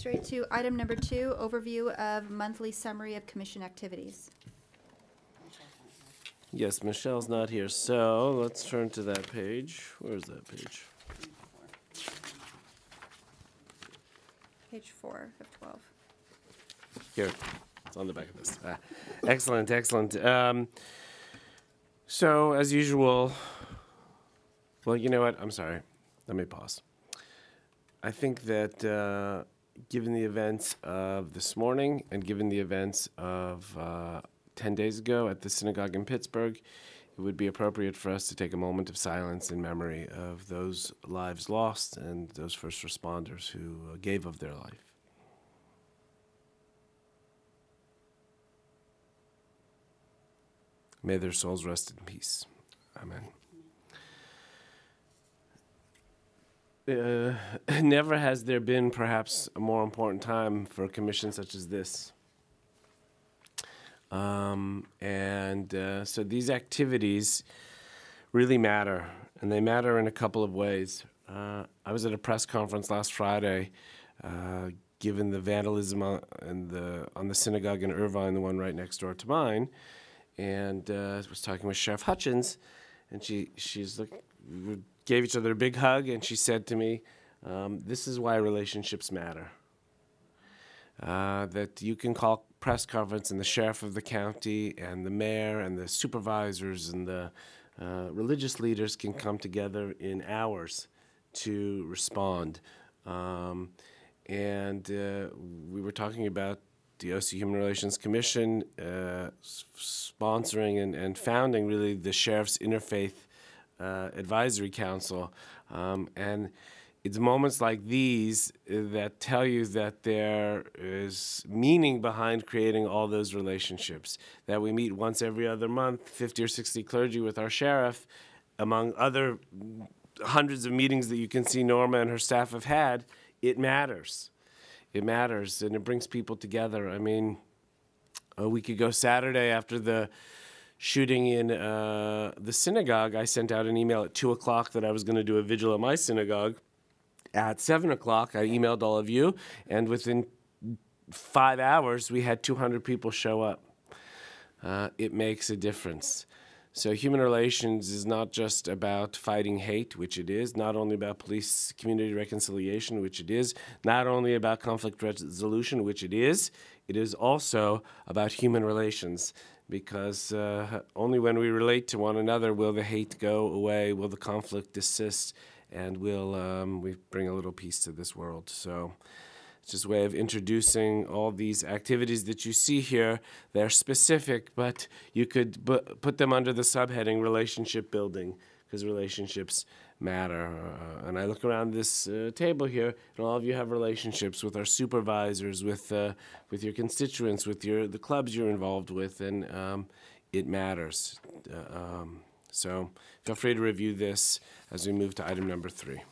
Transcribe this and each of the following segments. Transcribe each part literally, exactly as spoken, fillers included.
straight to item number two, overview of monthly summary of commission activities. Yes, Michelle's not here, so let's turn to that page. Where's that page? Page four of twelve. Here, it's on the back of this. Ah, excellent, excellent. Um, so, as usual, well, you know what? I'm sorry. Let me pause. I think that uh, given the events of this morning and given the events of uh, ten days ago at the synagogue in Pittsburgh, it would be appropriate for us to take a moment of silence in memory of those lives lost and those first responders who uh, gave of their life. May their souls rest in peace. Amen. Uh, never has there been perhaps a more important time for a commission such as this. Um, and uh, so these activities really matter, and they matter in a couple of ways. Uh, I was at a press conference last Friday, uh, given the vandalism on, in the, on the synagogue in Irvine, the one right next door to mine, and uh, I was talking with Sheriff Hutchins, and she she's like, we gave each other a big hug, and she said to me, um, "This is why relationships matter. Uh, that you can call press conference, and the sheriff of the county, and the mayor, and the supervisors, and the uh, religious leaders can come together in hours to respond." Um, and uh, we were talking about the O C Human Relations Commission uh, s- sponsoring and, and founding really the Sheriff's Interfaith uh, Advisory Council. Um, and it's moments like these uh, that tell you that there is meaning behind creating all those relationships, that we meet once every other month, fifty or sixty clergy with our sheriff, among other hundreds of meetings that you can see Norma and her staff have had. It matters. It matters, and it brings people together. I mean, a week ago Saturday, after the shooting in uh, the synagogue, I sent out an email at two o'clock that I was going to do a vigil at my synagogue. At seven o'clock, I emailed all of you, and within five hours, we had two hundred people show up. Uh, it makes a difference. So human relations is not just about fighting hate, which it is, not only about police-community reconciliation, which it is, not only about conflict resolution, which it is, it is also about human relations, because uh, only when we relate to one another will the hate go away, will the conflict desist, and will um, we bring a little peace to this world. So it's just a way of introducing all these activities that you see here. They're specific, but you could bu- put them under the subheading relationship building, because relationships matter. Uh, and I look around this uh, table here, and all of you have relationships with our supervisors, with uh, with your constituents, with your the clubs you're involved with, and um, it matters. Uh, um, so feel free to review this as we move to item number three.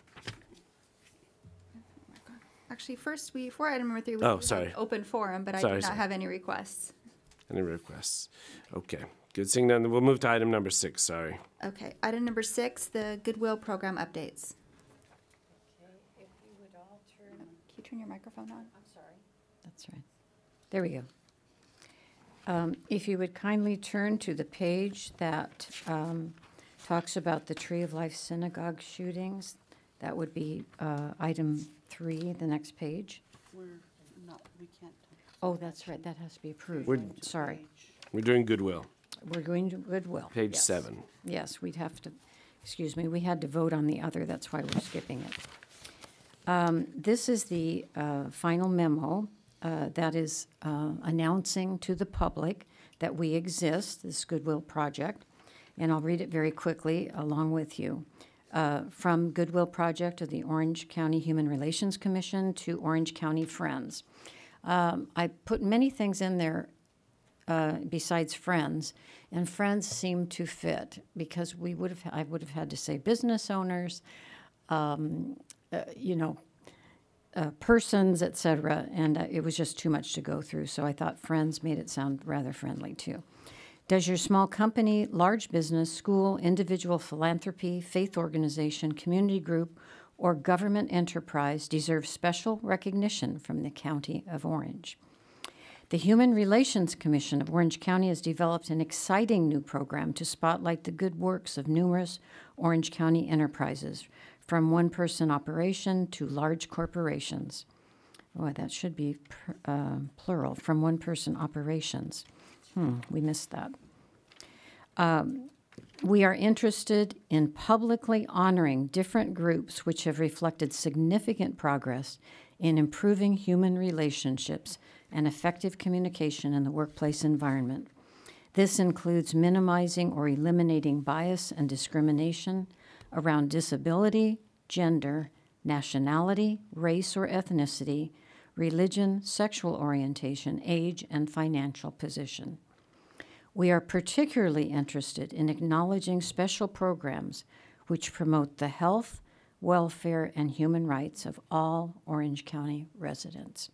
Actually, first, we, for item number three, we Oh, do sorry. have an open forum, but I Sorry, do not sorry. have any requests. Any requests? Okay, good. Seeing none, we'll move to item number six, sorry. Okay, item number six, the Goodwill program updates. Okay, if you would all turn, Can you turn your microphone on? I'm sorry. That's right. There we go. Um, If you would kindly turn to the page that um, talks about the Tree of Life Synagogue shootings, that would be uh, item three, the next page. We're not, we can't. Oh, that's right, that has to be approved. We're- Sorry. We're doing Goodwill, We're going to Goodwill. page Yes. seven. Yes, we'd have to, excuse me, we had to vote on the other, that's why we're skipping it. Um, This is the uh, final memo uh, that is uh, announcing to the public that we exist, this Goodwill Project, and I'll read it very quickly along with you. Uh, From Goodwill Project of the Orange County Human Relations Commission to Orange County Friends. Um, I put many things in there uh, besides Friends, and Friends seem to fit because we would have, I would have had to say business owners, um, uh, you know, uh, persons, et cetera, and uh, it was just too much to go through. So I thought Friends made it sound rather friendly too. Does your small company, large business, school, individual philanthropy, faith organization, community group, or government enterprise deserve special recognition from the County of Orange. The Human Relations Commission of Orange County has developed an exciting new program to spotlight the good works of numerous Orange County enterprises, from one-person operation to large corporations. Oh, that should be uh, plural, from one-person operations. Hmm, we missed that. Um, we are interested in publicly honoring different groups which have reflected significant progress in improving human relationships and effective communication in the workplace environment. This includes minimizing or eliminating bias and discrimination around disability, gender, nationality, race or ethnicity, religion, sexual orientation, age, and financial position. We are particularly interested in acknowledging special programs which promote the health, welfare, and human rights of all Orange County residents.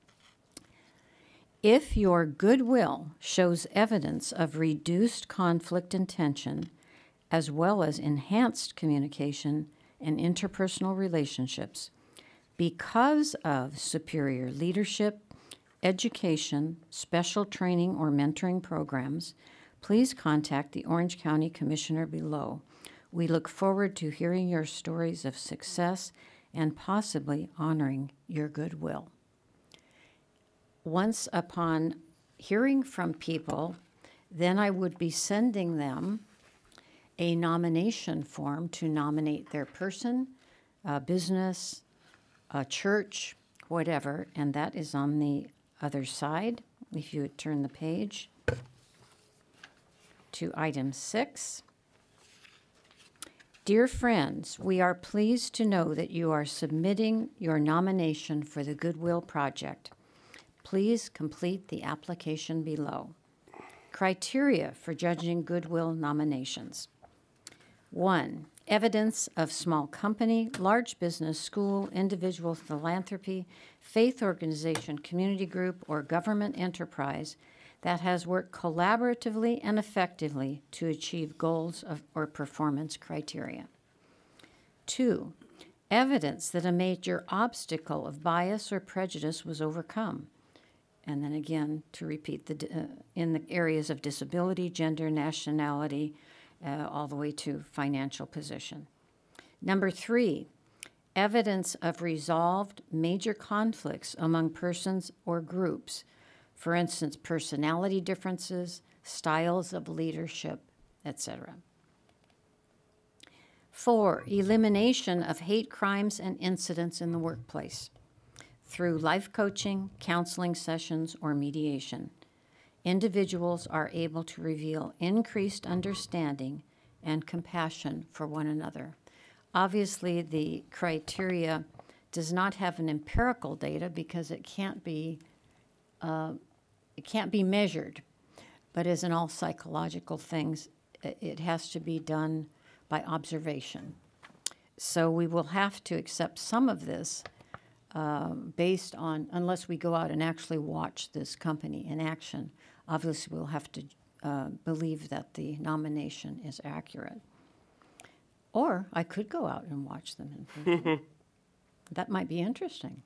If your goodwill shows evidence of reduced conflict and tension, as well as enhanced communication and interpersonal relationships, because of superior leadership, education, special training, or mentoring programs, please contact the Orange County Commissioner below. We look forward to hearing your stories of success and possibly honoring your goodwill. Once upon hearing from people, then I would be sending them a nomination form to nominate their person, a business, a church, whatever, and that is on the other side. If you would turn the page to item six. Dear friends, we are pleased to know that you are submitting your nomination for the Goodwill Project. Please complete the application below. Criteria for judging Goodwill nominations. One, evidence of small company, large business, school, individual philanthropy, faith organization, community group, or government enterprise that has worked collaboratively and effectively to achieve goals of, or performance criteria. Two, evidence that a major obstacle of bias or prejudice was overcome. And then again, to repeat, the uh, in the areas of disability, gender, nationality, uh, all the way to financial position. Number three, evidence of resolved major conflicts among persons or groups. For instance, personality differences, styles of leadership, et cetera. Four, elimination of hate crimes and incidents in the workplace through life coaching, counseling sessions, or mediation. Individuals are able to reveal increased understanding and compassion for one another. Obviously, the criteria does not have an empirical data because it can't be uh, it can't be measured. But as in all psychological things, it has to be done by observation. So we will have to accept some of this um, based on, unless we go out and actually watch this company in action, obviously we'll have to uh, believe that the nomination is accurate. Or I could go out and watch them in person. That might be interesting.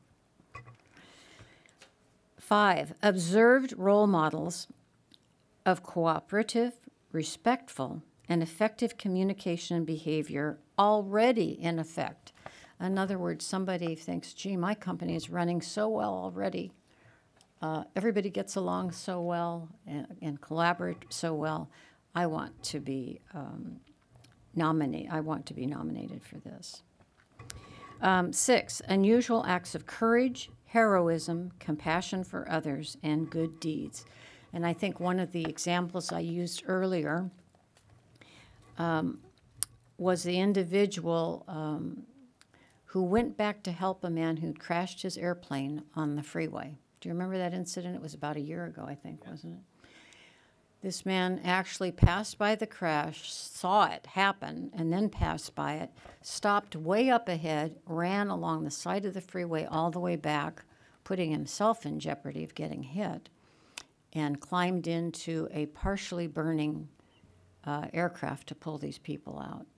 Five, observed role models of cooperative, respectful, and effective communication and behavior already in effect. In other words, somebody thinks, gee, my company is running so well already. Uh, everybody gets along so well and, and collaborate so well. I want to be um, nominate. I want to be nominated for this. Um, six, unusual acts of courage, heroism, compassion for others, and good deeds. And I think one of the examples I used earlier um, was the individual um, who went back to help a man who'd crashed his airplane on the freeway. Do you remember that incident? It was about a year ago, I think, yeah. Wasn't it? This man actually passed by the crash, saw it happen, and then passed by it, stopped way up ahead, ran along the side of the freeway all the way back, putting himself in jeopardy of getting hit, and climbed into a partially burning uh, aircraft to pull these people out.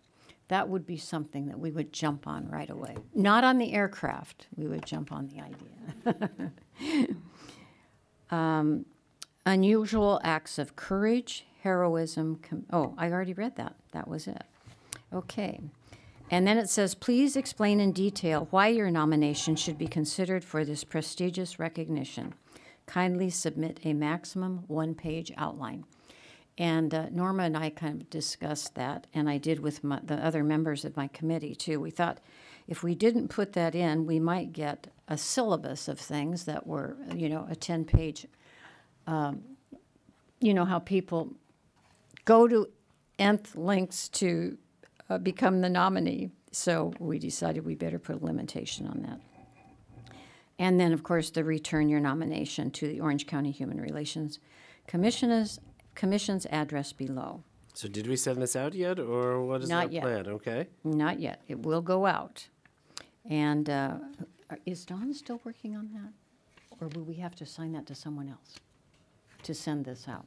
that would be something that we would jump on right away. Not on the aircraft, we would jump on the idea. um, unusual acts of courage, heroism. Com- oh, I already read that. That was it. Okay. And then it says, please explain in detail why your nomination should be considered for this prestigious recognition. Kindly submit a maximum one-page outline. And uh, Norma and I kind of discussed that, and I did with my, the other members of my committee, too. We thought if we didn't put that in, we might get a syllabus of things that were, you know, a ten-page, um, you know, how people go to nth lengths to uh, become the nominee. So we decided we better put a limitation on that. And then, of course, the return your nomination to the Orange County Human Relations Commissioners, Commission's address below. So did we send this out yet, or what is Not our yet. plan? Okay. Not yet. It will go out. And uh, is Dawn still working on that? Or will we have to assign that to someone else to send this out?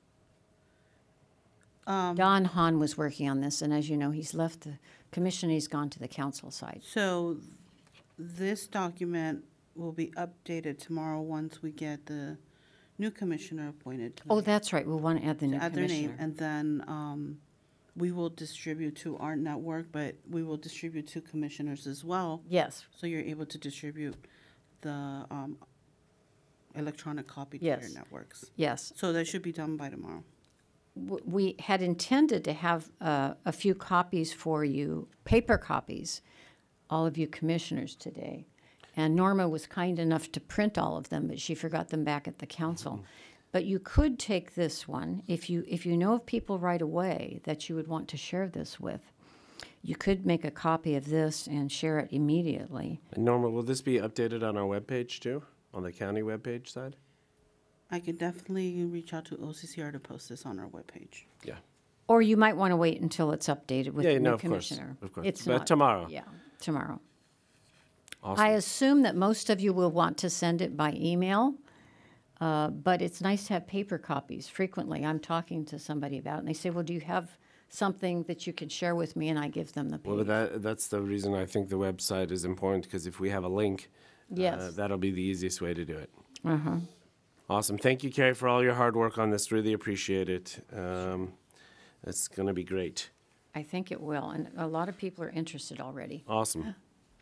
Um, Don Hahn was working on this, and as you know, he's left the commission, he's gone to the council side. So this document will be updated tomorrow once we get the new commissioner appointed. Oh, that's right, we'll want to add the new Add their name, commissioner. and then um, we will distribute to our network, but we will distribute to commissioners as well. Yes, So you're able to distribute the um, electronic copy to your Yes. networks. yes. So that should be done by tomorrow. W- We had intended to have uh, a few copies for you, paper copies, all of you commissioners today. And Norma was kind enough to print all of them, but she forgot them back at the council. But you could take this one, if you, if you know of people right away that you would want to share this with, you could make a copy of this and share it immediately. And Norma, will this be updated on our webpage too, on the county webpage side? I could definitely reach out to O C C R to post this on our webpage. Yeah. Or you might want to wait until it's updated with Yeah, the no, new of course, commissioner. of course. It's But not- tomorrow. Yeah, tomorrow. Awesome. I assume that most of you will want to send it by email, uh, but it's nice to have paper copies. Frequently, I'm talking to somebody about it, and they say, well, do you have something that you could share with me? And I give them the Well, page. but that, that's the reason I think the website is important, because if we have a link, uh, Yes. that'll be the easiest way to do it. Uh-huh. Awesome. Thank you, Carrie, for all your hard work on this. Really appreciate it. Um, it's going to be great. I think it will, and a lot of people are interested already. Awesome.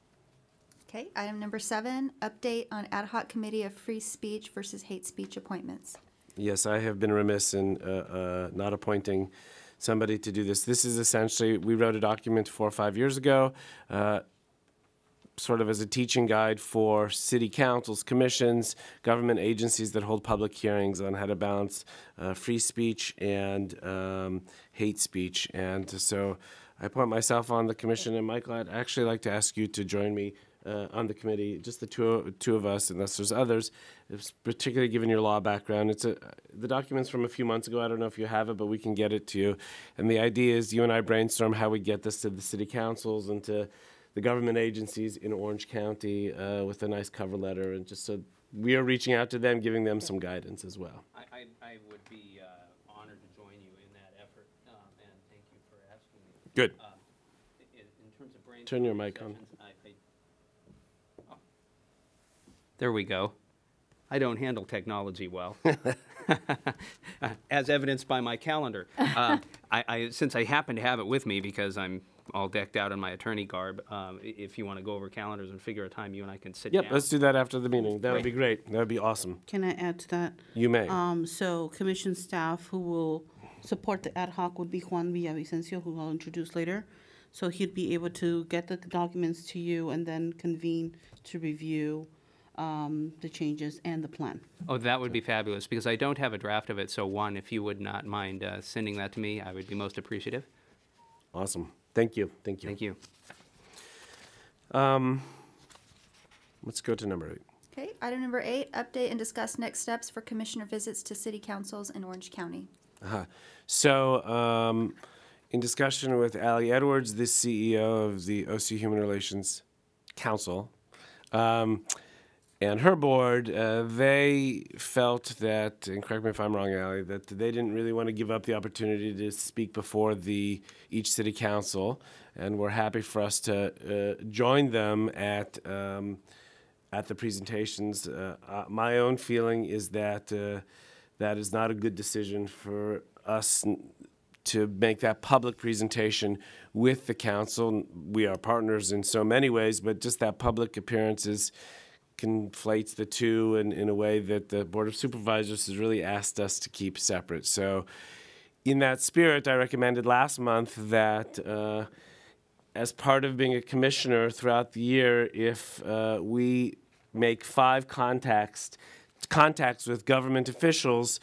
Okay, item number seven, update on ad hoc committee of free speech versus hate speech appointments. Yes, I have been remiss in uh, uh, not appointing somebody to do this. This is essentially, we wrote a document four or five years ago, uh, sort of as a teaching guide for city councils, commissions, government agencies that hold public hearings on how to balance uh, free speech and um, hate speech. And so I appoint myself on the commission, and Michael, I'd actually like to ask you to join me uh, on the committee, just the two, two of us, unless there's others, it's particularly given your law background. It's a, the document's from a few months ago. I don't know if you have it, but we can get it to you. And the idea is you and I brainstorm how we get this to the city councils and to the government agencies in Orange County uh, with a nice cover letter, and just so we are reaching out to them, giving them some guidance as well. I, I, I would be uh, honored to join you in that effort, um, and thank you for asking me. Good. Um, in, in terms of brainstorming Turn your mic on. sessions, I, I, oh. There we go. I don't handle technology well, as evidenced by my calendar. Uh, I, I, since I happen to have it with me because I'm all decked out in my attorney garb, um, i- if you want to go over calendars and figure a time, you and I can sit Yep, down. let's do that after the meeting. That would Great. be great. That would be awesome. Can I add to that? You may. Um, so commission staff who will support the ad hoc would be Juan Villavicencio, who I'll introduce later. So he'd be able to get the documents to you and then convene to review um, the changes and the plan. Oh, that would be fabulous, because I don't have a draft of it, so one, if you would not mind uh, sending that to me, I would be most appreciative. Awesome. Thank you. Thank you. Thank you. Um, let's go to number eight. Okay, item number eight, update and discuss next steps for commissioner visits to city councils in Orange County. Uh-huh. So, um, in discussion with Allie Edwards, the C E O of the O C Human Relations Council, um, and her board, uh, they felt that, and correct me if I'm wrong, Ally, that they didn't really want to give up the opportunity to speak before the each city council, and were happy for us to uh, join them at um, at the presentations. Uh, uh, my own feeling is that uh, that is not a good decision for us n- to make that public presentation with the council. We are partners in so many ways, but just that public appearance is conflates the two in, in a way that the Board of Supervisors has really asked us to keep separate. So in that spirit, I recommended last month that uh, as part of being a commissioner throughout the year, if uh, we make five contacts, contacts with government officials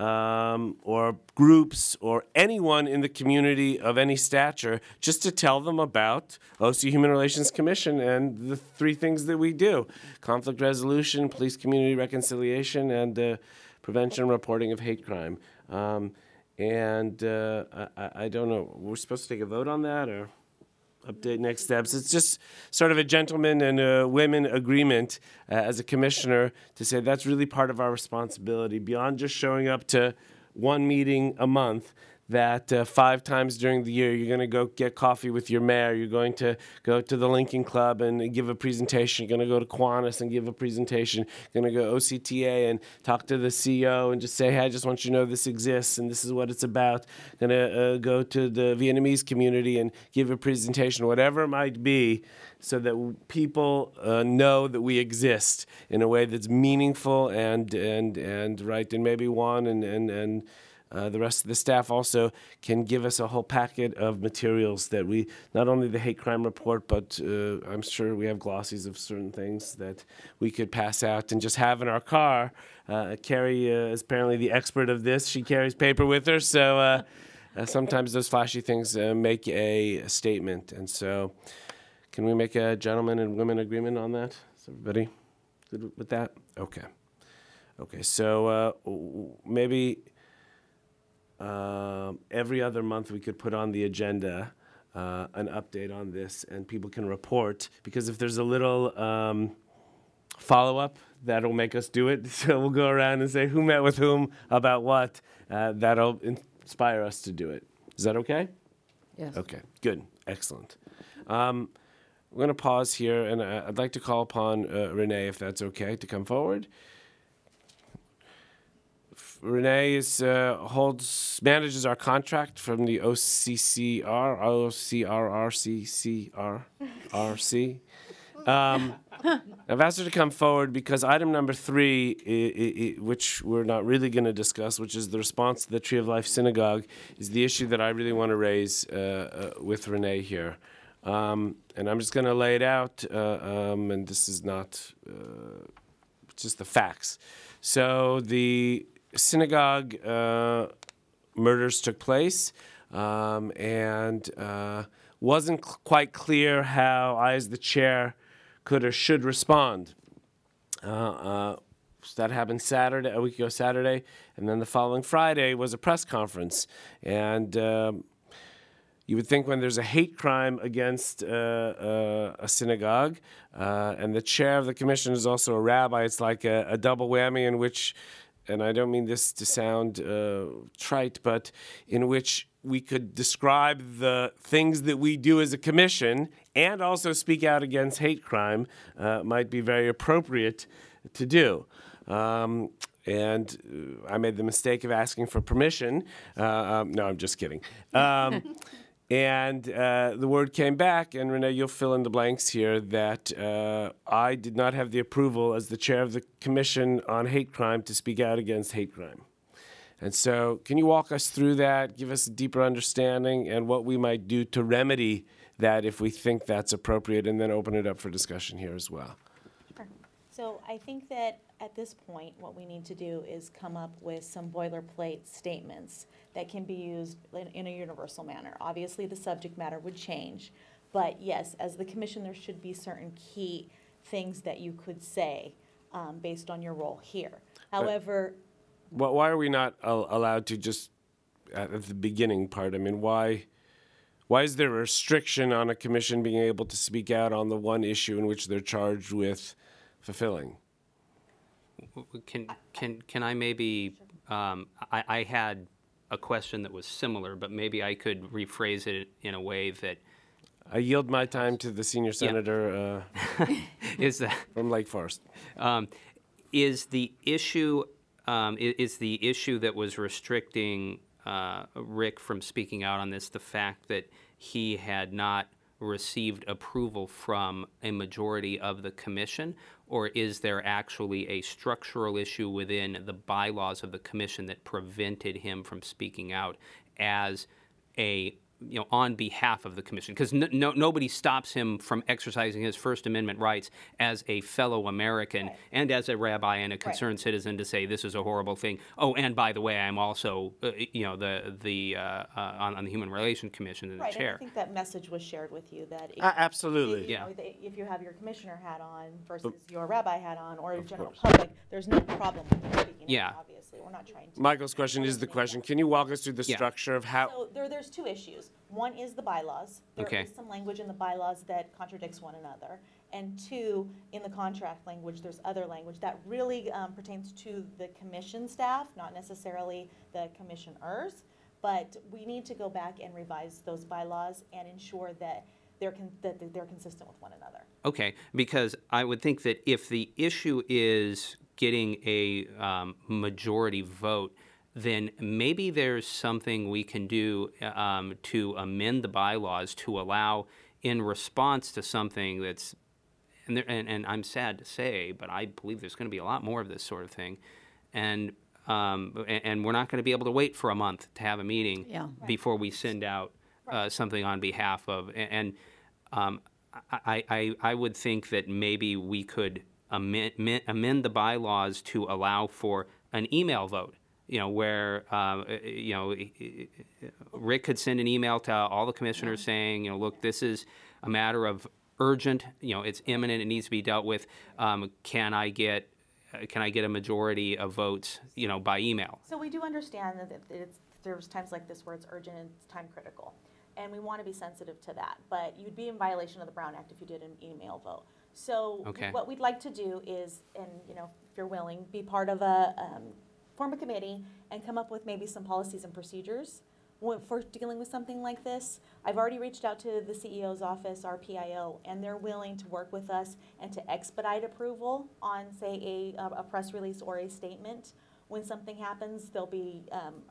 um, or groups or anyone in the community of any stature, just to tell them about O C Human Relations Commission and the three things that we do: conflict resolution, police community reconciliation, and uh, prevention and reporting of hate crime. Um, and uh, I, I don't know, we're supposed to take a vote on that, or update next steps? It's just sort of a gentleman and a women agreement uh, as a commissioner to say that's really part of our responsibility, beyond just showing up to one meeting a month, that uh, five times during the year you're going to go get coffee with your mayor, you're going to go to the Lincoln Club and give a presentation, you're going to go to Kiwanis and give a presentation, you're going to go O C T A and talk to the C E O and just say, hey, I just want you to know this exists and this is what it's about. Going to uh, go to the Vietnamese community and give a presentation, whatever it might be, so that w- people uh, know that we exist in a way that's meaningful and and and right. And maybe Juan and and and Uh, the rest of the staff also can give us a whole packet of materials that we, not only the hate crime report, but uh, I'm sure we have glossies of certain things that we could pass out and just have in our car. Uh, Carrie uh, is apparently the expert of this. She carries paper with her, so uh, uh, sometimes those flashy things uh, make a, a statement. And so can we make a gentleman and women agreement on that? Is everybody good with that? Okay. Okay, so uh, w- maybe... Um, every other month we could put on the agenda uh, an update on this, and people can report, because if there's a little um, follow-up, that'll make us do it. So we'll go around and say who met with whom about what. Uh, that'll inspire us to do it. Is that okay? Yes. Okay, good, excellent. Um, we're going to pause here, and I- I'd like to call upon uh, Renee, if that's okay, to come forward. Renee is, uh, holds, manages our contract from the O C C R, O C R R C C R R C. Um, I've asked her to come forward because item number three, I- I- I- which we're not really going to discuss, which is the response to the Tree of Life Synagogue, is the issue that I really want to raise uh, uh, with Renee here. Um, and I'm just going to lay it out, uh, um, and this is not uh, just the facts. So the synagogue uh, murders took place, um, and uh, wasn't cl- quite clear how I, as the chair, could or should respond. Uh, uh, so that happened Saturday, a week ago Saturday, and then the following Friday was a press conference. And um, you would think when there's a hate crime against uh, uh, a synagogue, uh, and the chair of the commission is also a rabbi, it's like a, a double whammy in which, and I don't mean this to sound uh, trite, but in which we could describe the things that we do as a commission and also speak out against hate crime uh, might be very appropriate to do. Um, and uh, I made the mistake of asking for permission. Uh, um, no, I'm just kidding. Um, And uh, the word came back, and Renee, you'll fill in the blanks here, that uh, I did not have the approval as the chair of the Commission on Hate Crime to speak out against hate crime. And so can you walk us through that, give us a deeper understanding, and what we might do to remedy that if we think that's appropriate, and then open it up for discussion here as well? Sure. So I think that at this point, what we need to do is come up with some boilerplate statements that can be used in, in a universal manner. Obviously, the subject matter would change, but yes, as the commission, there should be certain key things that you could say um, based on your role here. However, Well, why are we not al- allowed to just, at at the beginning part, I mean, why, why is there a restriction on a commission being able to speak out on the one issue in which they're charged with fulfilling? Can, can, can I maybe, um, I, I had a question that was similar, but maybe I could rephrase it in a way that I yield my time to the senior senator uh, is that, from Lake Forest. um, is the issue, um, i- is the issue that was restricting uh, Rick from speaking out on this, the fact that he had not received approval from a majority of the commission? Or is there actually a structural issue within the bylaws of the commission that prevented him from speaking out as a, you know, on behalf of the commission? Because no, no, nobody stops him from exercising his First Amendment rights as a fellow American Right. and as a rabbi and a concerned citizen to say this is a horrible thing. Oh, and by the way, I'm also, uh, you know, the the uh, uh, on, on the Human Relations Commission and the Right, and I chair. think that message was shared with you, that. if- Uh, absolutely. you Yeah. know, that If you have your commissioner hat on versus your rabbi hat on, or a general course. public, there's no problem with you speaking out, Yeah. obviously, we're not trying to. Michael's question is the question. Can you walk us through the Yeah. structure of how? So there, there's two issues. One is the bylaws. There Okay. is some language in the bylaws that contradicts one another. And two, in the contract language, there's other language that really um, pertains to the commission staff, not necessarily the commissioners. But we need to go back and revise those bylaws and ensure that they're, con- that they're consistent with one another. Okay, because I would think that if the issue is getting a um, majority vote, then maybe there's something we can do um, to amend the bylaws to allow, in response to something that's, and, there, and, and I'm sad to say, but I believe there's going to be a lot more of this sort of thing, and um, and, and we're not going to be able to wait for a month to have a meeting Yeah. before we send out uh, something on behalf of, and, and um, I, I, I would think that maybe we could amend, amend- amend the bylaws to allow for an email vote, you know, where, uh, you know, Rick could send an email to all the commissioners saying, you know, look, this is a matter of urgent, you know, it's imminent, it needs to be dealt with. Um, Can I get, uh, can I get a majority of votes, you know, by email? So we do understand that it- it's, there's times like this where it's urgent and it's time critical. And we want to be sensitive to that. But you'd be in violation of the Brown Act if you did an email vote. So Okay. what we'd like to do is, and, you know, if you're willing, be part of a, um, form a committee and come up with maybe some policies and procedures when- for dealing with something like this. I've already reached out to the C E O's office, our P I O, and they're willing to work with us and to expedite approval on, say, a, a press release or a statement. When something happens, they'll be um,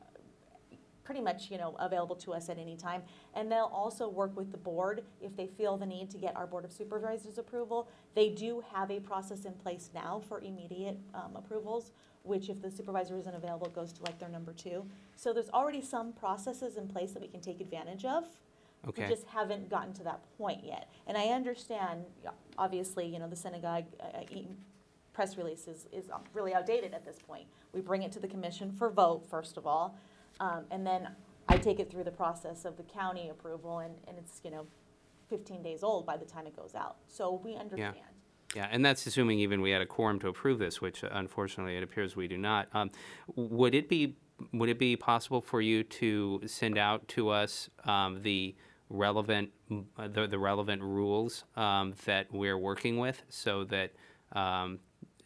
pretty much, you know, available to us at any time. And they'll also work with the board if they feel the need to get our Board of Supervisors approval. They do have a process in place now for immediate um, approvals, which if the supervisor isn't available, goes to like their number two. So there's already some processes in place that we can take advantage of. Okay. We just haven't gotten to that point yet. And I understand, yeah, obviously, you know, the synagogue uh, e- press release is, is really outdated at this point. We bring it to the commission for vote, first of all, um, and then I take it through the process of the county approval, and, and it's, you know, fifteen days old by the time it goes out. So we understand. Yeah, and that's assuming even we had a quorum to approve this, which uh, unfortunately it appears we do not. Um, would it be would it be possible for you to send out to us um, the relevant uh, the, the relevant rules um, that we're working with, so that um,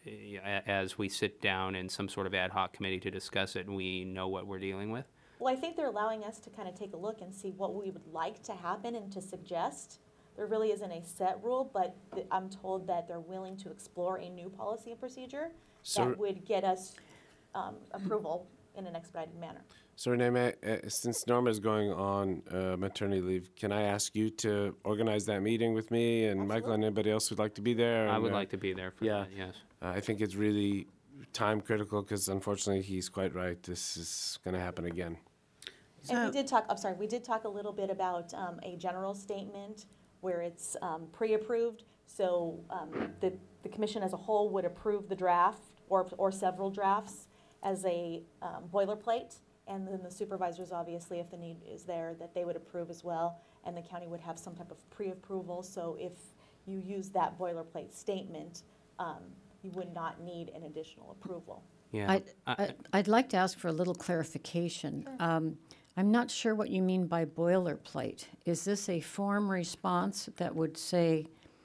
a- as we sit down in some sort of ad hoc committee to discuss it, we know what we're dealing with? Well, I think they're allowing us to kind of take a look and see what we would like to happen and to suggest. There really isn't a set rule, but th- I'm told that they're willing to explore a new policy and procedure So- that would get us um, approval in an expedited manner. So Renee, may, uh, since Norma is going on uh, maternity leave, can I ask you to organize that meeting with me and Michael and anybody else who'd like to be there? I And, would uh, like to be there for yeah. that, yes. Uh, I think it's really time critical because unfortunately he's quite right. This is going to happen again. And we So- did talk, I'm sorry, we did talk a little bit about um, a general statement where it's um, pre-approved. So um, the, the commission as a whole would approve the draft or, or several drafts as a um, boilerplate. And then the supervisors, obviously, if the need is there, that they would approve as well. And the county would have some type of pre-approval. So if you use that boilerplate statement, um, you would not need an additional approval. Yeah. I'd, I- I- I'd like to ask for a little clarification. Um, I'm not sure what you mean by boilerplate. Is this a form response that would say,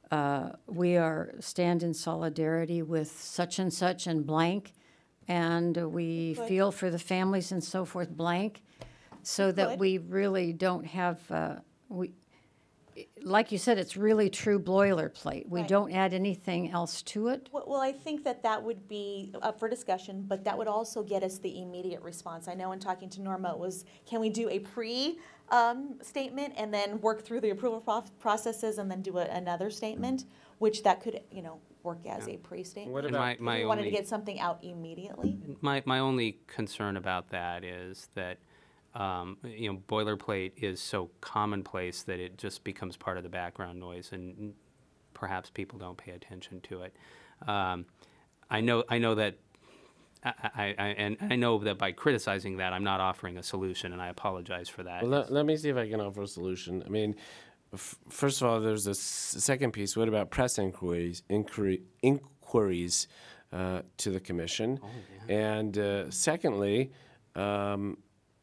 uh, we are, stand in solidarity with such and such and blank, and we Good. feel for the families and so forth, blank, so that Good. we really don't have, uh, we, like you said, it's really true boilerplate. We Right. don't add anything else to it. Well, well, I think that that would be up for discussion, but that would also get us the immediate response. I know in talking to Norma, it was, can we do a pre, um, statement and then work through the approval prof- processes and then do a- another statement, which that could, you know, work as a pre-statement. What And about- my, If my we wanted to only, get something out immediately. my, my only concern about that is that, um, you know, boilerplate is so commonplace that it just becomes part of the background noise, and perhaps people don't pay attention to it. Um, I know, I know that, I, I, I, and I know that by criticizing that, I'm not offering a solution, and I apologize for that. Well, let, let me see if I can offer a solution. I mean, f- first of all, there's a s- second piece. What about press inquiries, inquiry, inquiries uh, to the commission? And uh, secondly, um,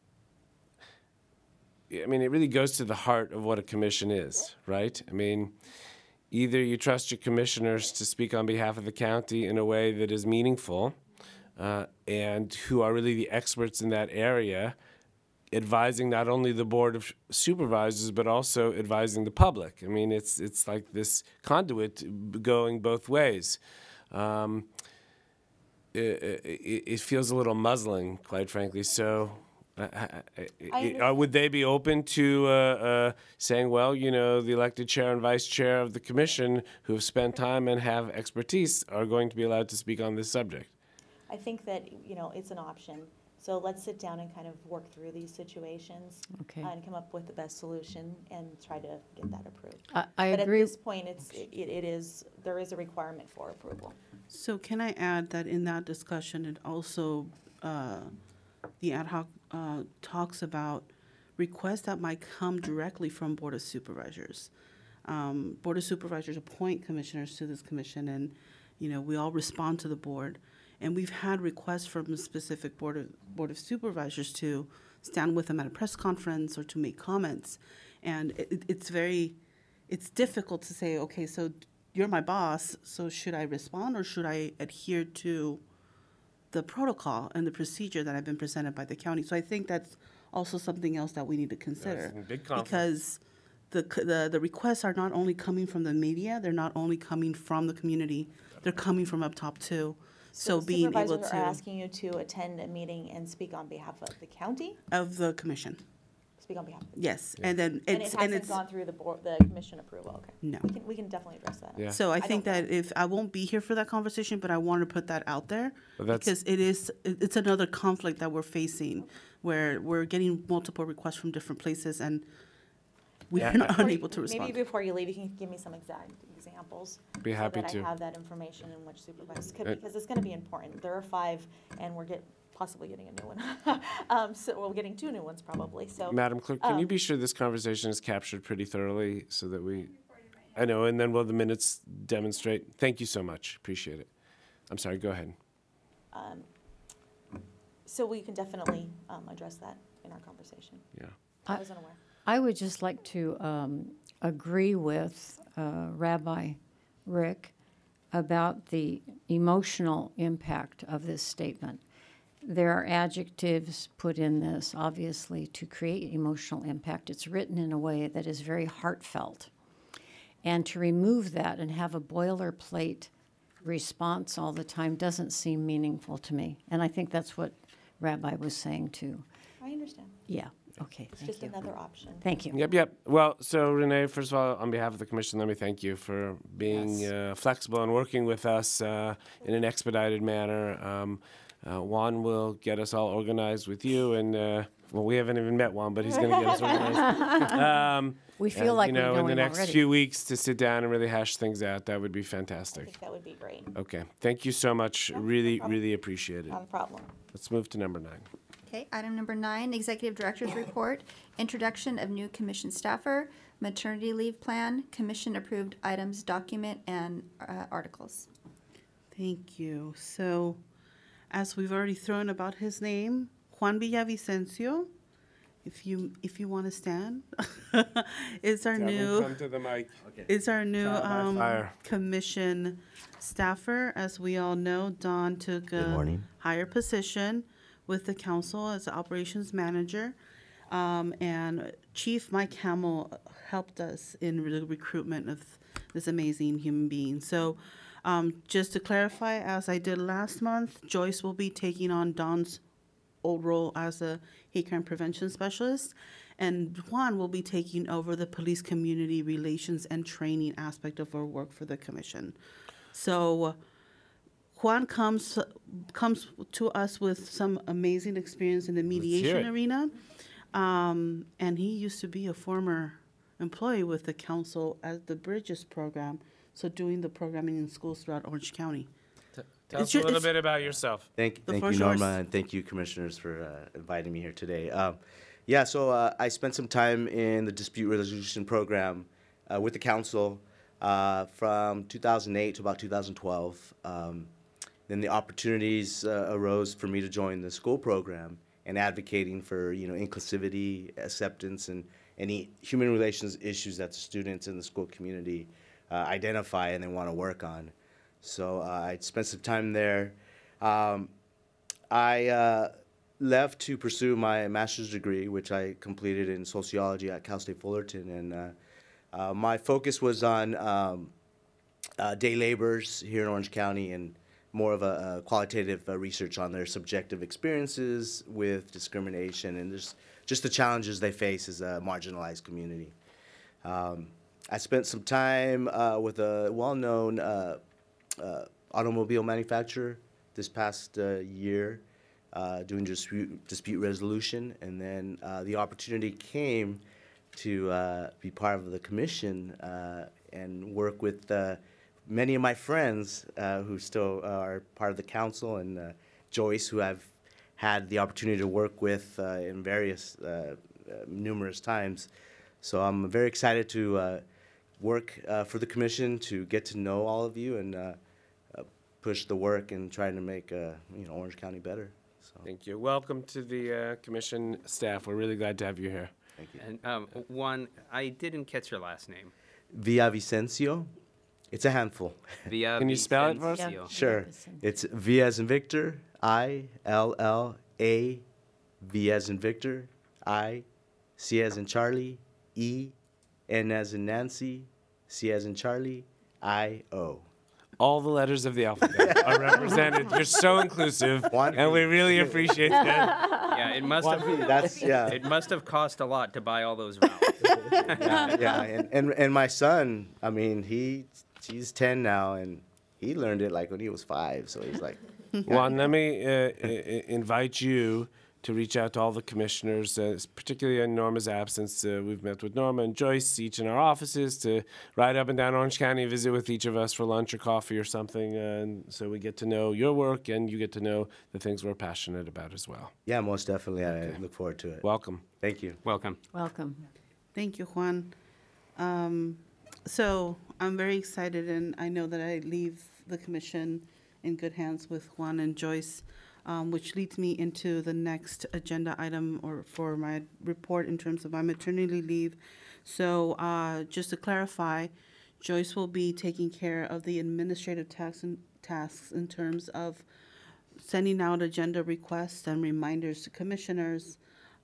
I mean, it really goes to the heart of what a commission is, right? I mean, either you trust your commissioners to speak on behalf of the county in a way that is meaningful uh, and who are really the experts in that area, advising not only the board of supervisors but also advising the public. I mean, it's it's like this conduit going both ways. Um, it, it, it feels a little muzzling, quite frankly. So, uh, I uh, would they be open to uh, uh, saying, well, you know, the elected chair and vice chair of the commission who have spent time and have expertise are going to be allowed to speak on this subject? I think that, you know, it's an option. So let's sit down and kind of work through these situations. Okay. And come up with the best solution and try to get that approved. I, I But at agree. this point, it's, it, it is, there is a requirement for approval. So can I add that in that discussion, it also, uh, the ad hoc uh, talks about requests that might come directly from Board of Supervisors. Um, Board of Supervisors appoint commissioners to this commission, and, you know, we all respond to the board. And we've had requests from a specific Board of, Board of Supervisors to stand with them at a press conference or to make comments. And it, it's very, it's difficult to say, okay, so you're my boss, so should I respond or should I adhere to the protocol and the procedure that I've been presented by the county? So I think that's also something else that we need to consider. Yes, big conflict. Because the, c- the, the requests are not only coming from the media, they're not only coming from the community, they're coming from up top too. So the being able Supervisors are to, asking you to attend a meeting and speak on behalf of the county, of the commission, speak on behalf of. yes. And then And it it's, and hasn't it's, gone through the board, the commission approval, okay. no. We can, we can definitely address that. Yeah. So I I think don't that if, I won't be here for that conversation, but I want to put that out there. Well, that's- Because it is, it- it's another conflict that we're facing, where we're getting multiple requests from different places and we're Yeah, not Before you- unable to respond. Maybe before you leave, you can give me some exact examples. Be happy So to. that I have that information in which supervisors, could- Uh, because it's gonna be important. There are five, and we're get, possibly getting a new one. Um, so we're getting two new ones probably, so. Madam Clerk, can you um, be sure this conversation is captured pretty thoroughly so that we, I know, and then will the minutes demonstrate? Thank you so much. Appreciate it. I'm sorry, go ahead. So we can definitely, um, address that in our conversation. Yeah. I wasn't aware. I would just like to um, agree with uh, Rabbi Rick about the emotional impact of this statement. There are adjectives put in this, obviously, to create emotional impact. It's written in a way that is very heartfelt. And to remove that and have a boilerplate response all the time doesn't seem meaningful to me. And I think that's what Rabbi was saying, too. I understand. Yeah, okay, It's thank just you. another option. Thank you. Yep, yep. Well, so Renee, first of all, on behalf of the commission, let me thank you for being Yes. uh, flexible and working with us uh, in an expedited manner. Um, uh, Juan will get us all organized with you, and uh, well, we haven't even met Juan, but he's going to get us organized. Um, We feel and, like you we know, know in the him next already. few weeks to sit down and really hash things out. That would be I fantastic. think that would be great. Okay, thank you so much. Yeah, no really, problem. really appreciate it. Not a problem. Let's move to number nine. Okay, item number nine, Executive Director's Report, introduction of new commission staffer, maternity leave plan, commission-approved items, document, and uh, articles. Thank you. So, as we've already thrown about his name, Juan Villavicencio if you, if you want to stand, it's our Have them new, come to the mic. it's our new Trial by um, fire. commission staffer. As we all know, Don took a morning. higher position with the council as the operations manager. Um, and Chief Mike Hamill helped us in the recruitment of this amazing human being. So um, just to clarify, as I did last month, Joyce will be taking on Don's old role as a hate crime prevention specialist, and Juan will be taking over the police community relations and training aspect of our work for the commission. So Juan comes comes to us with some amazing experience in the mediation it. arena, um, and he used to be a former employee with the council at the Bridges program, so doing the programming in schools throughout Orange County. Tell It's us a your- little it's- bit about yourself. Thank, The thank you, floor's Norma, yours. and thank you, commissioners, for uh, inviting me here today. Um, yeah, so uh, I spent some time in the dispute resolution program uh, with the council uh, from two thousand eight to about two thousand twelve. Um, then the opportunities uh, arose for me to join the school program and advocating for, you know, inclusivity, acceptance, and any human relations issues that the students in the school community uh, identify and they want to work on. So uh, I spent some time there. Um, I uh, left to pursue my master's degree, which I completed in sociology at Cal State Fullerton, and uh, uh, my focus was on um, uh, day laborers here in Orange County and more of a, a qualitative uh, research on their subjective experiences with discrimination and just, just the challenges they face as a marginalized community. Um, I spent some time uh, with a well-known uh, uh, automobile manufacturer this past uh, year uh, doing dispute, dispute resolution, and then uh, the opportunity came to uh, be part of the commission uh, and work with uh, many of my friends uh, who still are part of the council, and uh, Joyce, who I've had the opportunity to work with uh, in various uh, uh, numerous times. So I'm very excited to uh, work uh, for the commission, to get to know all of you, and uh, uh, push the work and trying to make uh, you know, Orange County better. So Thank you. Welcome to the uh, commission staff. We're really glad to have you here. thank you. And um, one, I didn't catch your last name. Villavicencio, it's a handful. Via Can you spell it for us? Vicencio. Sure. Villavicencio. It's V as in Victor, I, L L A, V as in Victor, I, C as in Charlie, E, N as in Nancy, C as in Charlie, I, O. All the letters of the alphabet are represented. You're so inclusive, One and we V. really appreciate that. Yeah, it must One have. V, that's, yeah. It must have cost a lot to buy all those vowels. yeah, yeah. And, and and my son, I mean, he he's ten now, and he learned it like when he was five. So he's like, Juan, let me uh, i- i- invite you to reach out to all the commissioners, uh, particularly in Norma's absence. Uh, we've met with Norma and Joyce, each in our offices, to ride up and down Orange County and visit with each of us for lunch or coffee or something. Uh, and so we get to know your work, and you get to know the things we're passionate about as well. yeah, most definitely. I look forward to it. Welcome. Thank you. Welcome. Welcome. Thank you, Juan. Um, so I'm very excited, and I know that I leave the commission in good hands with Juan and Joyce, um, which leads me into the next agenda item or for my report in terms of my maternity leave. So uh, just to clarify, Joyce will be taking care of the administrative tasks and tasks in terms of sending out agenda requests and reminders to commissioners,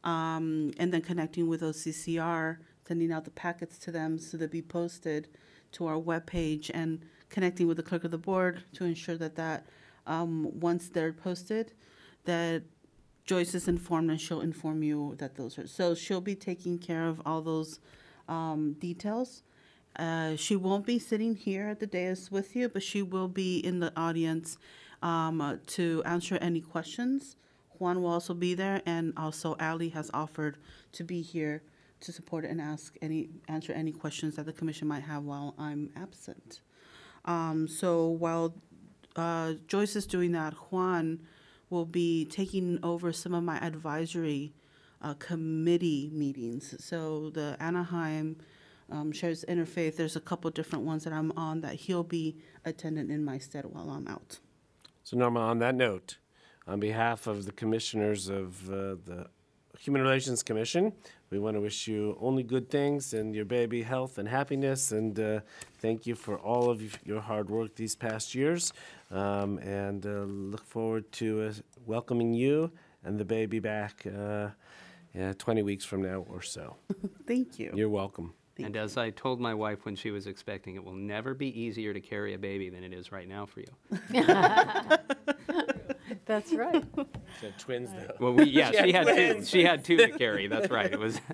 um, and then connecting with O C C R, sending out the packets to them so they'll be posted to our webpage, and connecting with the clerk of the board to ensure that that, um, once they're posted, that Joyce is informed and she'll inform you that those are, so she'll be taking care of all those um, details. Uh, she won't be sitting here at the dais with you, but she will be in the audience um, uh, to answer any questions. Juan will also be there, and also Ali has offered to be here to support and ask any, answer any questions that the commission might have while I'm absent. Um, so while uh, Joyce is doing that, Juan will be taking over some of my advisory uh, committee meetings. So the Anaheim um, Shares Interfaith, there's a couple different ones that I'm on that he'll be attending in my stead while I'm out. So, Norma, on that note, on behalf of the commissioners of uh, the Human Relations Commission. We want to wish you only good things and your baby health and happiness, and uh, thank you for all of your hard work these past years, um, and uh, look forward to uh, welcoming you and the baby back uh, yeah, twenty weeks from now or so. Thank you. You're welcome. And as I told my wife when she was expecting, it will never be easier to carry a baby than it is right now for you. That's right. She had twins, though. Well, we, yeah, She she had had two. twins. She had two to carry. That's right. It was.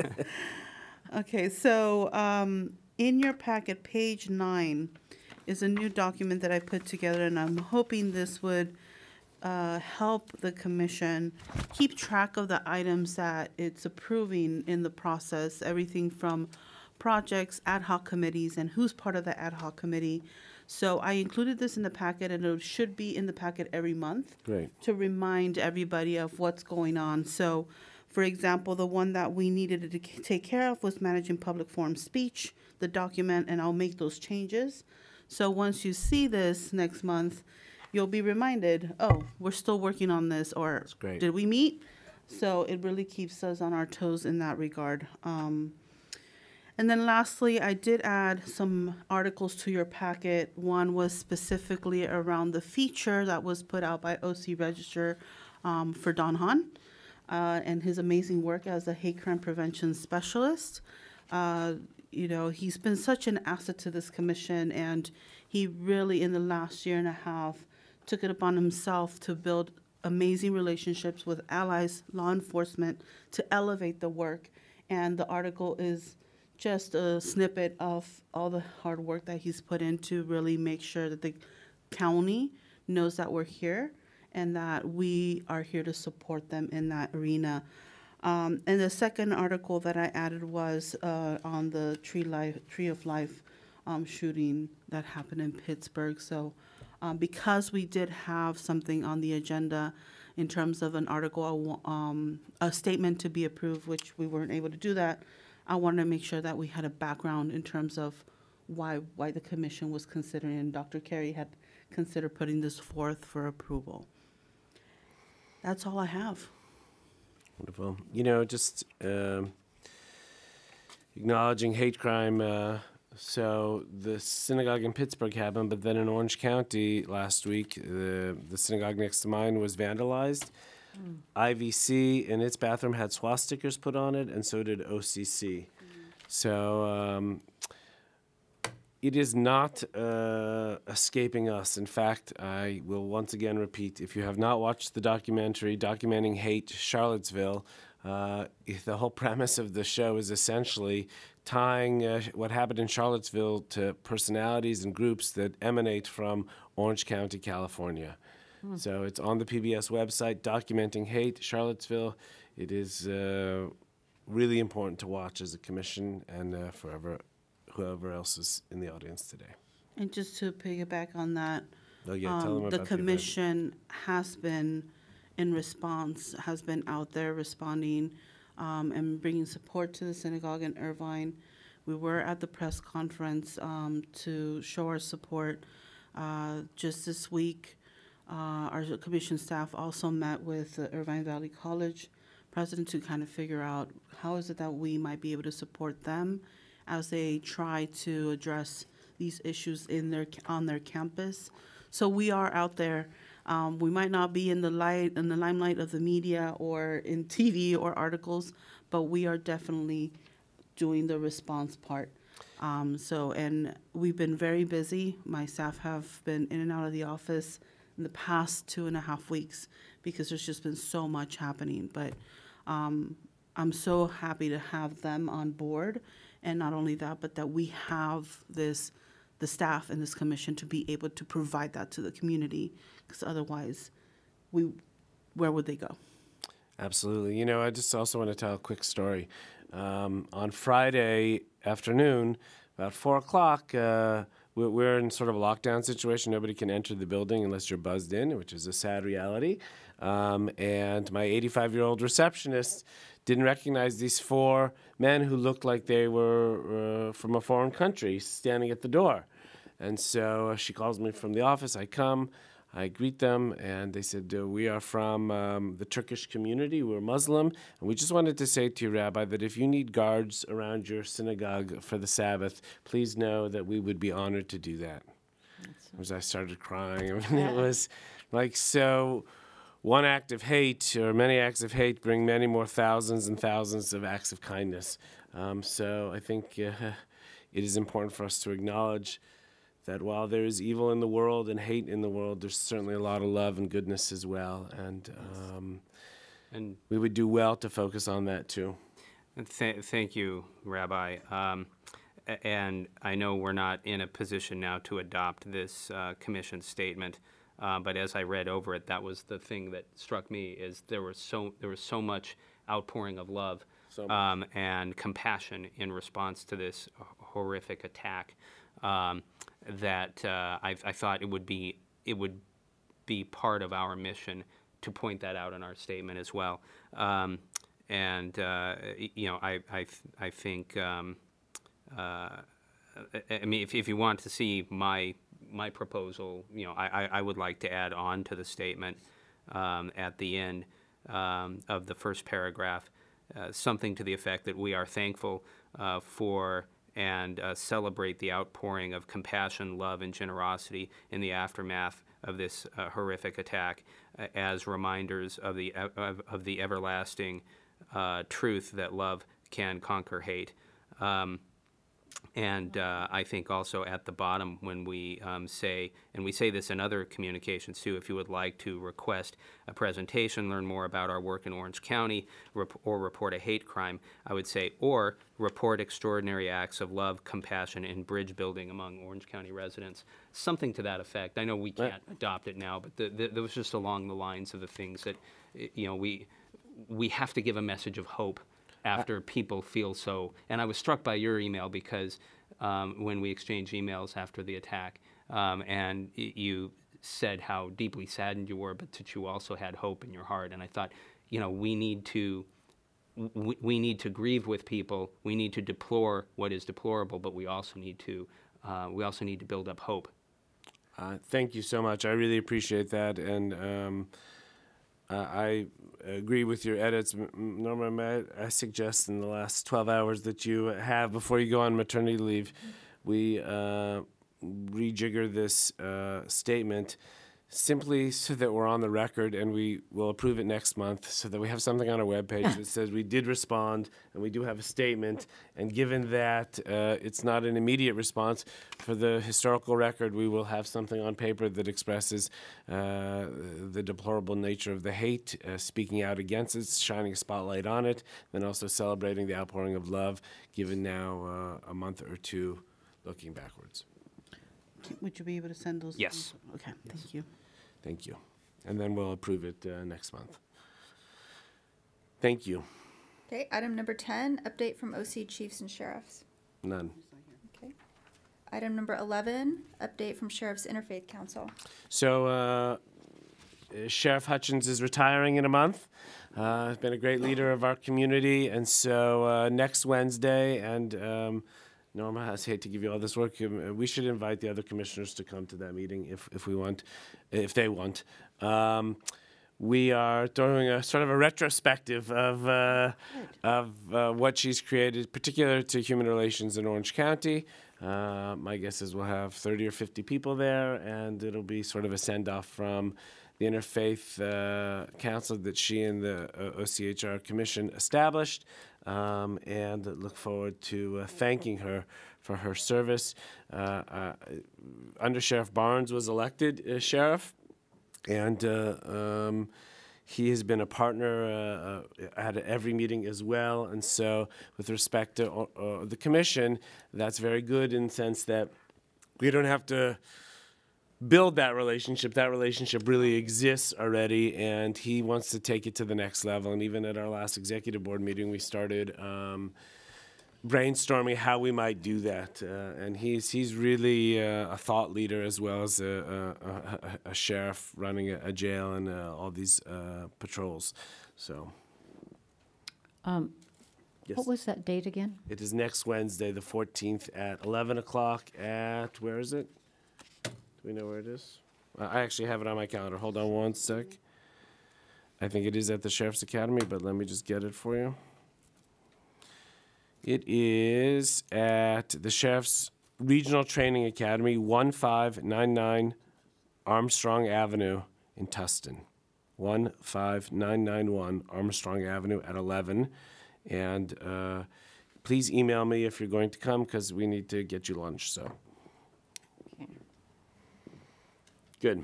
Okay, so um, in your packet, page nine, is a new document that I put together, and I'm hoping this would uh, help the commission keep track of the items that it's approving in the process, everything from projects, ad hoc committees, and who's part of the ad hoc committee. So I included this in the packet, and it should be in the packet every month Great. to remind everybody of what's going on. So, for example, the one that we needed to c- take care of was managing public forum speech, the document, and I'll make those changes. So once you see this next month, you'll be reminded, oh, we're still working on this, or great. did we meet? So it really keeps us on our toes in that regard. Um, And then lastly, I did add some articles to your packet. One was specifically around the feature that was put out by O C Register um, for Don Hahn uh, and his amazing work as a hate crime prevention specialist. Uh, you know, he's been such an asset to this commission, and he really, in the last year and a half, took it upon himself to build amazing relationships with allies, law enforcement, to elevate the work. And the article is just a snippet of all the hard work that he's put in to really make sure that the county knows that we're here and that we are here to support them in that arena. Um, and the second article that I added was uh, on the Tree Life, Tree of Life um, shooting that happened in Pittsburgh. So um, because we did have something on the agenda in terms of an article, um, a statement to be approved, which we weren't able to do that, I wanted to make sure that we had a background in terms of why why the commission was considering, and Doctor Carey had considered putting this forth for approval. That's all I have. Wonderful. You know, just um, acknowledging hate crime. Uh, so the synagogue in Pittsburgh happened, but then in Orange County last week, the the synagogue next to mine was vandalized. Mm. I V C in its bathroom had swastikas put on it, and so did O C C. Mm. So um, it is not uh, escaping us. In fact, I will once again repeat, if you have not watched the documentary Documenting Hate Charlottesville, uh, the whole premise of the show is essentially tying uh, what happened in Charlottesville to personalities and groups that emanate from Orange County, California. Hmm. So it's on the P B S website, Documenting Hate Charlottesville. It is uh, really important to watch as a commission and uh, forever whoever else is in the audience today. And just to piggyback on that, Oh, yeah, tell them um, about the the event. commission has been in response, has been out there responding um, and bringing support to the synagogue in Irvine. We were at the press conference um, to show our support. Uh, just this week, uh, our commission staff also met with the Irvine Valley College president to kind of figure out how is it that we might be able to support them as they try to address these issues in their on their campus. So we are out there. Um, we might not be in the light in the limelight of the media or in T V or articles, but we are definitely doing the response part. Um, so, and we've been very busy. My staff have been in and out of the office in the past two and a half weeks because there's just been so much happening. But um, I'm so happy to have them on board. And not only that, but that we have this, the staff and this commission to be able to provide that to the community, because otherwise, we, where would they go? Absolutely. You know, I just also want to tell a quick story. Um, on Friday afternoon, about four o'clock, uh, we're, we're in sort of a lockdown situation. Nobody can enter the building unless you're buzzed in, which is a sad reality. Um, and my eighty-five-year-old receptionist didn't recognize these four men who looked like they were uh, from a foreign country standing at the door. And so uh, she calls me from the office. I come. I greet them, and they said, uh, we are from um, the Turkish community. We're Muslim, and we just wanted to say to you, Rabbi, that if you need guards around your synagogue for the Sabbath, please know that we would be honored to do that. As I started crying, I mean, it was like, so one act of hate or many acts of hate bring many more thousands and thousands of acts of kindness. Um, so I think uh, it is important for us to acknowledge that while there is evil in the world and hate in the world, there's certainly a lot of love and goodness as well. And um, And we would do well to focus on that too. th- thank you, Rabbi. Um, a- and I know we're not in a position now to adopt this uh, commission statement, uh, but as I read over it, that was the thing that struck me: is there was so there was so much outpouring of love So much. um, and compassion in response to this horrific attack. Um, that uh, I, I thought it would be it would be part of our mission to point that out in our statement as well. Um, and uh, y- you know, I I th- I think um, uh, I I mean, if if you want to see my my proposal, you know, I I, I would like to add on to the statement um, at the end um, of the first paragraph uh, something to the effect that we are thankful uh, for and uh, celebrate the outpouring of compassion, love, and generosity in the aftermath of this uh, horrific attack, uh, as reminders of the uh, of, of the everlasting uh, truth that love can conquer hate. Um, and uh, I think also at the bottom when we um, say, and we say this in other communications too, if you would like to request a presentation, learn more about our work in Orange County, rep- or report a hate crime, I would say, or report extraordinary acts of love, compassion, and bridge building among Orange County residents. Something to that effect. I know we can't adopt it now, but the, the, that was just along the lines of the things that, you know, we we have to give a message of hope after people feel so. And I was struck by your email because um, when we exchanged emails after the attack, um, and y- you said how deeply saddened you were, but that you also had hope in your heart. And I thought, you know, we need to we, we need to grieve with people. We need to deplore what is deplorable, but we also need to uh, we also need to build up hope. Uh, thank you so much. I really appreciate that, and um, uh, I agree with your edits. M- m- Norma, may I, I suggest in the last twelve hours that you have before you go on maternity leave, we uh, rejigger this uh, statement simply so that we're on the record, and we will approve it next month so that we have something on our webpage that says we did respond and we do have a statement. And given that uh, it's not an immediate response, for the historical record, we will have something on paper that expresses uh, the deplorable nature of the hate, uh, speaking out against it, shining a spotlight on it, then also celebrating the outpouring of love, given now uh, a month or two looking backwards. Would you be able to send those? Yes. Okay, thank you. Thank you. And then we'll approve it uh, next month. Thank you. Okay, item number ten, update from O C chiefs and sheriffs. None. Okay. Item number eleven, update from Sheriff's Interfaith Council. So uh, Sheriff Hutchins is retiring in a month. Uh, he's been a great leader of our community. And so uh, next Wednesday, and um, Norma, I hate to give you all this work. um, We should invite the other commissioners to come to that meeting if, if we want, if they want. Um, we are doing a sort of a retrospective of uh, of uh, what she's created, particular to human relations in Orange County. Uh, my guess is we'll have thirty or fifty people there, and it'll be sort of a send-off from the Interfaith uh, Council that she and the uh, O C H R Commission established, um, and look forward to uh, thanking her for her service. Uh, uh, Under Sheriff Barnes was elected uh, sheriff, and uh, um, he has been a partner uh, uh, at every meeting as well. And so with respect to uh, uh, the commission, that's very good in the sense that we don't have to build that relationship. That relationship really exists already, and he wants to take it to the next level. And even at our last executive board meeting, we started um, brainstorming how we might do that. Uh, and he's he's really uh, a thought leader as well as a, a, a, a sheriff running a, a jail and uh, all these uh, patrols. So, Um, yes. What was that date again? It is next Wednesday, the fourteenth, at eleven o'clock at, where is it? Do we know where it is? I I actually have it on my calendar. Hold on one sec. I think it is at the Sheriff's Academy, but let me just get it for you. It is at the Sheriff's Regional Training Academy, one five nine nine Armstrong Avenue in Tustin. one five nine nine one Armstrong Avenue at eleven. And uh, please email me if you're going to come, because we need to get you lunch, so. Good.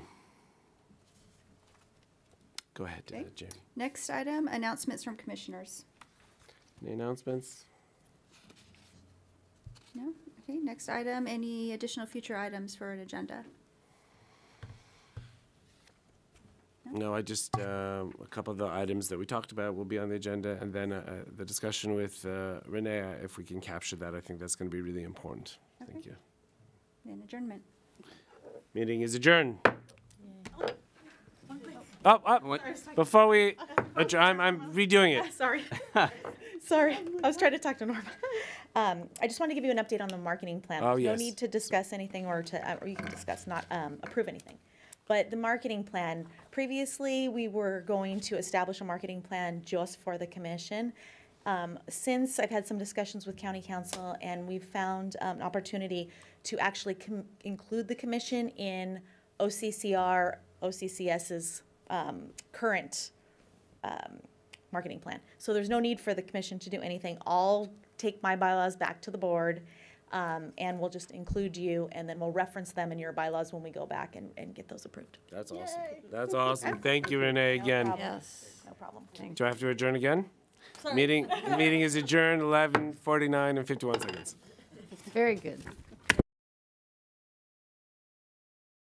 Go ahead, uh, Okay. Jamie. Next item, announcements from commissioners. Any announcements? No? Okay, next item, any additional future items for an agenda? No, I just, um, a couple of the items that we talked about will be on the agenda, and then uh, uh, the discussion with uh, Renee, uh, if we can capture that, I think that's going to be really important. Thank Okay. you. Then adjournment. Meeting is adjourned. Oh, oh, What? before we adjourn, I'm, I'm redoing it. Sorry. Sorry, I was trying to talk to Norma. Um, I just wanted to give you an update on the marketing plan. Oh, There's yes. No need to discuss anything or to, uh, or you can discuss, not um, approve anything. But the marketing plan, previously, we were going to establish a marketing plan just for the commission. Um, Since I've had some discussions with county council, and we've found um, an opportunity to actually com- include the commission in O C C R, OCCS's um, current um, marketing plan. So there's no need for the commission to do anything. I'll take my bylaws back to the board, um, and we'll just include you, and then we'll reference them in your bylaws when we go back and, and get those approved. That's awesome. That's awesome. Thank you, Renee, again. problem. Yes. No problem. Do I have to adjourn again? Meeting, the meeting is adjourned, eleven forty-nine and fifty-one seconds. Very good.